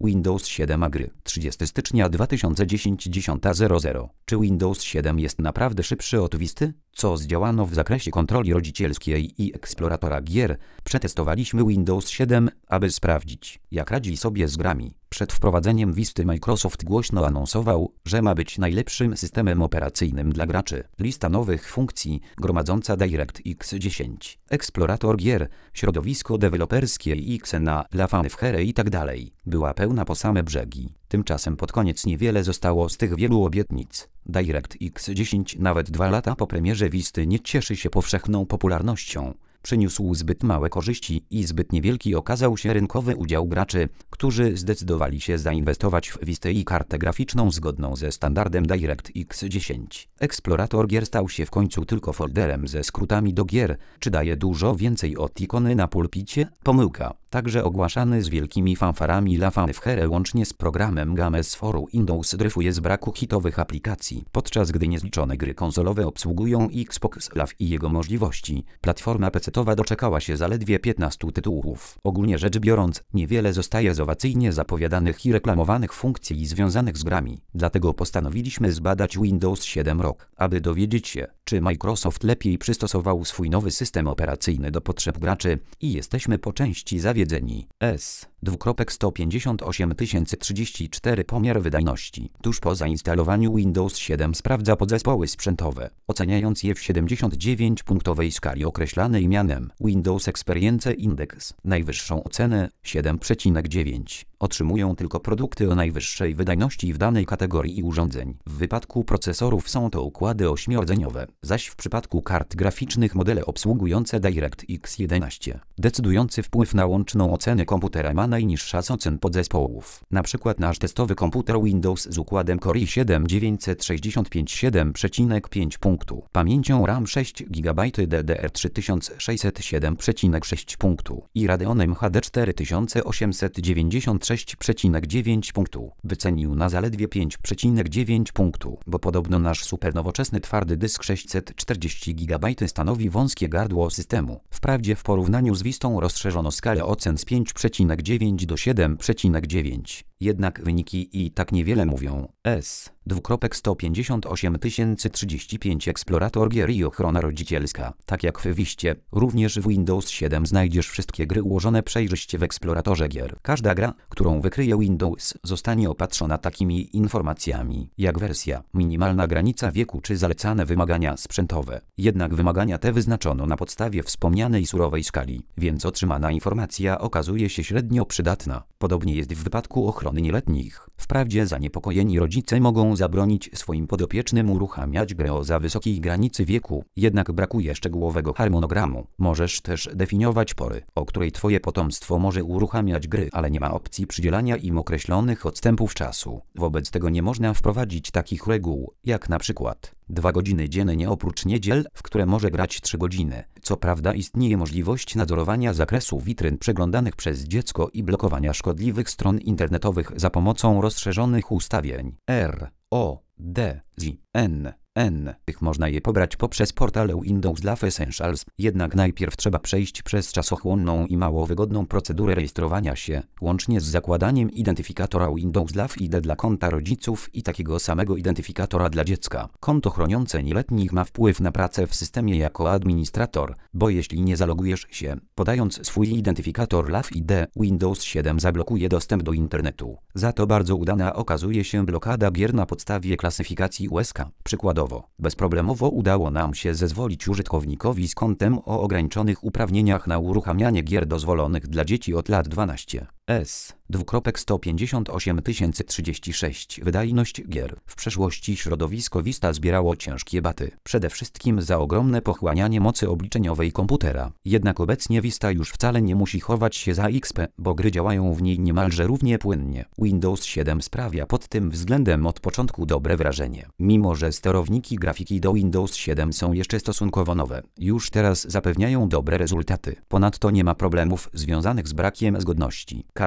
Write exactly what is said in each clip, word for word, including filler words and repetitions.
Windows siedem a gry. trzydziestego stycznia dwa tysiące dziesiątego dziesiąta zero zero. Czy Windows siedem jest naprawdę szybszy od Visty? Co zdziałano w zakresie kontroli rodzicielskiej i eksploratora gier? Przetestowaliśmy Windows siedem, aby sprawdzić, jak radzi sobie z grami. Przed wprowadzeniem Visty Microsoft głośno anonsował, że ma być najlepszym systemem operacyjnym dla graczy. Lista nowych funkcji gromadząca DirectX dziesięć, eksplorator gier, środowisko deweloperskie Xena, La Fanfare i tak dalej, była pełna po same brzegi. Tymczasem pod koniec niewiele zostało z tych wielu obietnic. DirectX dziesięć nawet dwa lata po premierze Visty nie cieszy się powszechną popularnością. Przyniósł zbyt małe korzyści i zbyt niewielki okazał się rynkowy udział graczy, którzy zdecydowali się zainwestować w Vistę i kartę graficzną zgodną ze standardem DirectX dziesięć. Eksplorator gier stał się w końcu tylko folderem ze skrótami do gier. Czy daje dużo więcej od ikony na pulpicie? Pomyłka. Także ogłaszany z wielkimi fanfarami La Fanfare łącznie z programem Games for Windows dryfuje z braku hitowych aplikacji, podczas gdy niezliczone gry konsolowe obsługują Xbox Live i jego możliwości. Platforma pecetowa doczekała się zaledwie piętnastu tytułów. Ogólnie rzecz biorąc, niewiele zostaje z owacyjnie zapowiadanych i reklamowanych funkcji związanych z grami. Dlatego postanowiliśmy zbadać Windows siedem rok, aby dowiedzieć się, czy Microsoft lepiej przystosował swój nowy system operacyjny do potrzeb graczy i jesteśmy po części zawiedzeni. S. sto pięćdziesiąt osiem tysięcy trzydzieści cztery Pomiar wydajności. Tuż po zainstalowaniu Windows siedem sprawdza podzespoły sprzętowe, oceniając je w siedemdziesiąt dziewięć punktowej skali określanej mianem Windows Experience Index. Najwyższą ocenę siedem przecinek dziewięć. Otrzymują tylko produkty o najwyższej wydajności w danej kategorii urządzeń. W wypadku procesorów są to układy ośmiordzeniowe, zaś w przypadku kart graficznych modele obsługujące DirectX jedenaście. Decydujący wpływ na łączną ocenę komputera ma najniższa z ocen podzespołów. Na przykład nasz testowy komputer Windows z układem Core i siedem dziewięćset sześćdziesiąt pięć siedem przecinek pięć punktu, pamięcią RAM sześć gigabajtów D D R trzy tysiące sześćset siedem przecinek sześć punktu i Radeonem H D cztery tysiące osiemset dziewięćdziesiąt sześć przecinek dziewięć punktu wycenił na zaledwie pięć przecinek dziewięć punktu, bo podobno nasz supernowoczesny twardy dysk sześćset czterdzieści gigabajtów stanowi wąskie gardło systemu. Wprawdzie w porównaniu z Vistą rozszerzono skalę ocen z pięć przecinek dziewięć do siedem przecinek dziewięć. Jednak wyniki i tak niewiele mówią. S. sto pięćdziesiąt osiem tysięcy trzydzieści pięć Eksplorator gier i ochrona rodzicielska. Tak jak w Viście, również w Windows siedem znajdziesz wszystkie gry ułożone przejrzyście w eksploratorze gier. Każda gra, którą wykryje Windows, zostanie opatrzona takimi informacjami, jak wersja, minimalna granica wieku czy zalecane wymagania sprzętowe. Jednak wymagania te wyznaczono na podstawie wspomnianej surowej skali, więc otrzymana informacja okazuje się średnio przydatna. Podobnie jest w wypadku ochrony nieletnich. Wprawdzie zaniepokojeni rodzice mogą zabronić swoim podopiecznym uruchamiać grę o za wysokiej granicy wieku, jednak brakuje szczegółowego harmonogramu. Możesz też definiować pory, o której twoje potomstwo może uruchamiać gry, ale nie ma opcji przydzielania im określonych odstępów czasu. Wobec tego nie można wprowadzić takich reguł, jak na przykład dwa godziny dziennie oprócz niedziel, w które może grać trzy godziny. Co prawda istnieje możliwość nadzorowania zakresu witryn przeglądanych przez dziecko i blokowania szkodliwych stron internetowych za pomocą rozszerzonych ustawień. R, O, D, Z, N. N. Tych można je pobrać poprzez portal Windows Live Essentials, jednak najpierw trzeba przejść przez czasochłonną i mało wygodną procedurę rejestrowania się, łącznie z zakładaniem identyfikatora Windows Live I D dla konta rodziców i takiego samego identyfikatora dla dziecka. Konto chroniące nieletnich ma wpływ na pracę w systemie jako administrator, bo jeśli nie zalogujesz się, podając swój identyfikator Live I D, Windows siedem zablokuje dostęp do internetu. Za to bardzo udana okazuje się blokada gier na podstawie klasyfikacji U S K. Przykładowo, bezproblemowo udało nam się zezwolić użytkownikowi z kontem o ograniczonych uprawnieniach na uruchamianie gier dozwolonych dla dzieci od lat dwunastu. S. sto pięćdziesiąt osiem tysięcy trzydzieści sześć Wydajność gier. W przeszłości środowisko Vista zbierało ciężkie baty, przede wszystkim za ogromne pochłanianie mocy obliczeniowej komputera. Jednak obecnie Vista już wcale nie musi chować się za X P, bo gry działają w niej niemalże równie płynnie. Windows siedem sprawia pod tym względem od początku dobre wrażenie. Mimo że sterowniki grafiki do Windows siedem są jeszcze stosunkowo nowe, już teraz zapewniają dobre rezultaty. Ponadto nie ma problemów związanych z brakiem zgodności. Karty graficzne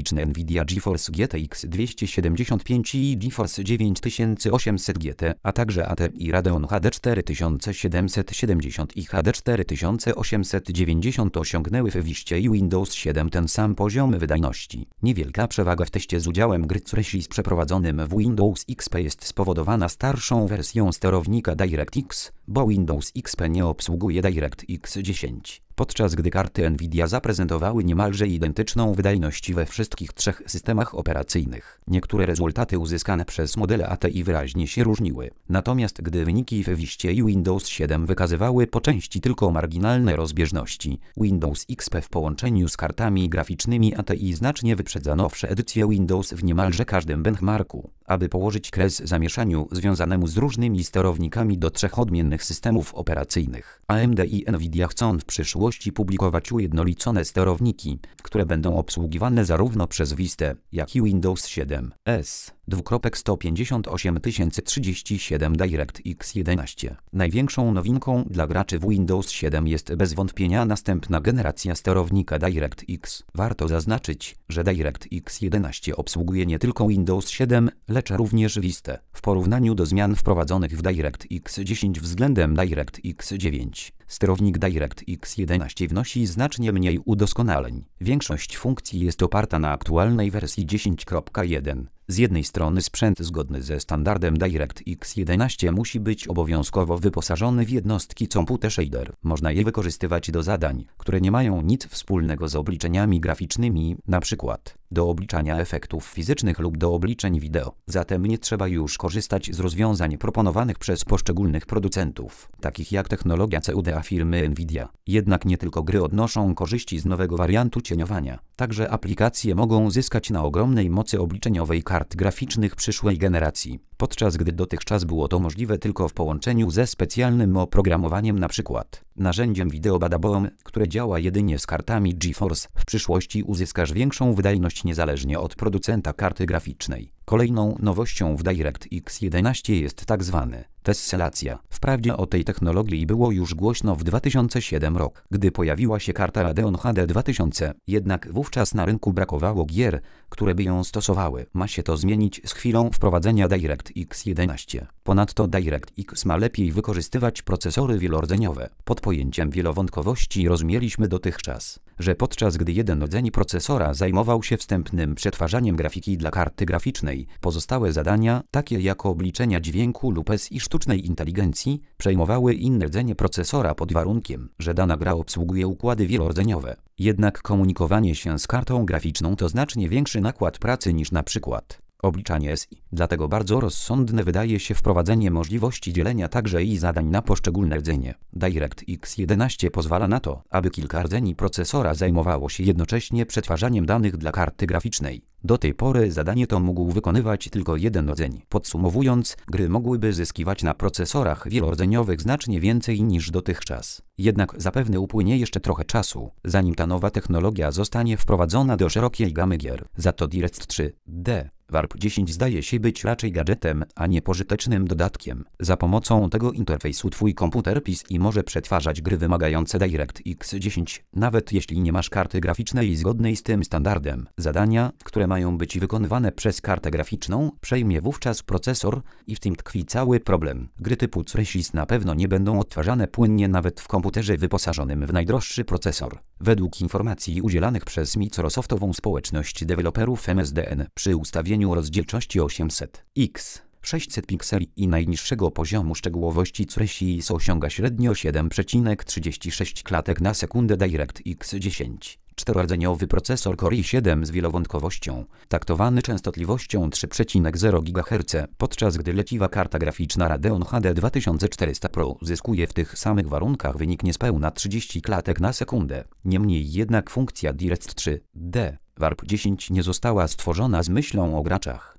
graficzny NVIDIA GeForce G T X dwieście siedemdziesiąt pięć i GeForce dziewięć tysięcy osiemset G T, a także A T I Radeon H D cztery tysiące siedemset siedemdziesiąt i H D cztery tysiące osiemset dziewięćdziesiąt osiągnęły w Wiście i Windows siedem ten sam poziom wydajności. Niewielka przewaga w teście z udziałem gry Crescis przeprowadzonym w Windows X P jest spowodowana starszą wersją sterownika DirectX, bo Windows X P nie obsługuje DirectX dziesięć. Podczas gdy karty NVIDIA zaprezentowały niemalże identyczną wydajność we wszystkich trzech systemach operacyjnych. Niektóre rezultaty uzyskane przez modele A T I wyraźnie się różniły. Natomiast gdy wyniki w Wiście i Windows siedem wykazywały po części tylko marginalne rozbieżności, Windows X P w połączeniu z kartami graficznymi A T I znacznie wyprzedza nowsze edycje Windows w niemalże każdym benchmarku. Aby położyć kres zamieszaniu związanemu z różnymi sterownikami do trzech odmiennych systemów operacyjnych, A M D i NVIDIA chcą w przyszłości publikować ujednolicone sterowniki, które będą obsługiwane zarówno przez Vistę, jak i Windows siedem S. sto pięćdziesiąt osiem tysięcy trzydzieści siedem DirectX jedenaście. Największą nowinką dla graczy w Windows siedem jest bez wątpienia następna generacja sterownika DirectX. Warto zaznaczyć, że DirectX jedenaście obsługuje nie tylko Windows siedem, lecz również Vistę. W porównaniu do zmian wprowadzonych w DirectX dziesięć względem DirectX dziewięć, sterownik DirectX jedenaście wnosi znacznie mniej udoskonaleń. Większość funkcji jest oparta na aktualnej wersji dziesięć kropka jeden. Z jednej strony sprzęt zgodny ze standardem DirectX jedenaście musi być obowiązkowo wyposażony w jednostki Computer Shader. Można je wykorzystywać do zadań, które nie mają nic wspólnego z obliczeniami graficznymi, np. do obliczania efektów fizycznych lub do obliczeń wideo. Zatem nie trzeba już korzystać z rozwiązań proponowanych przez poszczególnych producentów, takich jak technologia C U D A firmy NVIDIA. Jednak nie tylko gry odnoszą korzyści z nowego wariantu cieniowania. Także aplikacje mogą zyskać na ogromnej mocy obliczeniowej kart graficznych przyszłej generacji, podczas gdy dotychczas było to możliwe tylko w połączeniu ze specjalnym oprogramowaniem, np. narzędziem Video Badaboom, które działa jedynie z kartami GeForce. W przyszłości uzyskasz większą wydajność niezależnie od producenta karty graficznej. Kolejną nowością w DirectX jedenaście jest tak zwany tessylacja. Wprawdzie o tej technologii było już głośno w dwa tysiące siódmym roku, gdy pojawiła się karta Radeon H D dwa tysiące, jednak wówczas na rynku brakowało gier, które by ją stosowały. Ma się to zmienić z chwilą wprowadzenia DirectX jedenaście. Ponadto DirectX ma lepiej wykorzystywać procesory wielordzeniowe. Pod pojęciem wielowątkowości rozumieliśmy dotychczas, że podczas gdy jeden rdzeń procesora zajmował się wstępnym przetwarzaniem grafiki dla karty graficznej, pozostałe zadania, takie jak obliczenia dźwięku lub S I sztucznej inteligencji, przejmowały inne rdzenie procesora pod warunkiem, że dana gra obsługuje układy wielordzeniowe. Jednak komunikowanie się z kartą graficzną to znacznie większy nakład pracy niż na przykład obliczanie S I. Dlatego bardzo rozsądne wydaje się wprowadzenie możliwości dzielenia także i zadań na poszczególne rdzenie. DirectX jedenaście pozwala na to, aby kilka rdzeni procesora zajmowało się jednocześnie przetwarzaniem danych dla karty graficznej. Do tej pory zadanie to mógł wykonywać tylko jeden rdzeń. Podsumowując, gry mogłyby zyskiwać na procesorach wielordzeniowych znacznie więcej niż dotychczas. Jednak zapewne upłynie jeszcze trochę czasu, zanim ta nowa technologia zostanie wprowadzona do szerokiej gamy gier. Za to Direct trzy D Warp dziesięć zdaje się być raczej gadżetem, a nie pożytecznym dodatkiem. Za pomocą tego interfejsu twój komputer P C I może przetwarzać gry wymagające DirectX dziesięć, nawet jeśli nie masz karty graficznej zgodnej z tym standardem. Zadania, które mają być wykonywane przez kartę graficzną, przejmie wówczas procesor i w tym tkwi cały problem. Gry typu Crescis na pewno nie będą odtwarzane płynnie nawet w komputerze wyposażonym w najdroższy procesor. Według informacji udzielanych przez Microsoftową społeczność deweloperów M S D N, przy ustawieniu rozdzielczości osiemset na sześćset pikseli i najniższego poziomu szczegółowości Crescis osiąga średnio siedem przecinek trzydzieści sześć klatek na sekundę DirectX dziesięć. Czterorodzeniowy procesor Core i siedem z wielowątkowością, taktowany częstotliwością trzy przecinek zero gigaherca, podczas gdy leciwa karta graficzna Radeon H D dwa tysiące czterysta Pro uzyskuje w tych samych warunkach wynik niespełna trzydzieści klatek na sekundę. Niemniej jednak funkcja Direct trzy D Warp dziesięć nie została stworzona z myślą o graczach.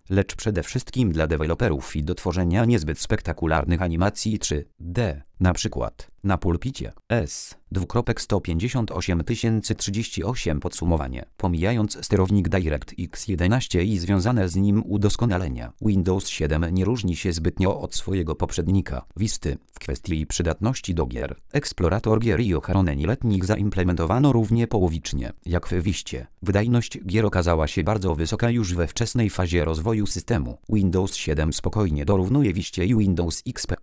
lecz przede wszystkim dla deweloperów i do tworzenia niezbyt spektakularnych animacji trzy D. Na przykład, na pulpicie S sto pięćdziesiąt osiem tysięcy trzydzieści osiem podsumowanie. Pomijając sterownik DirectX jedenaście i związane z nim udoskonalenia, Windows siedem nie różni się zbytnio od swojego poprzednika, Visty, w kwestii przydatności do gier. Eksplorator gier i ochronę nieletnich zaimplementowano równie połowicznie, jak w Vistie. Wydajność gier okazała się bardzo wysoka już we wczesnej fazie rozwoju systemu. Windows siedem spokojnie dorównuje Vistie i Windows X P.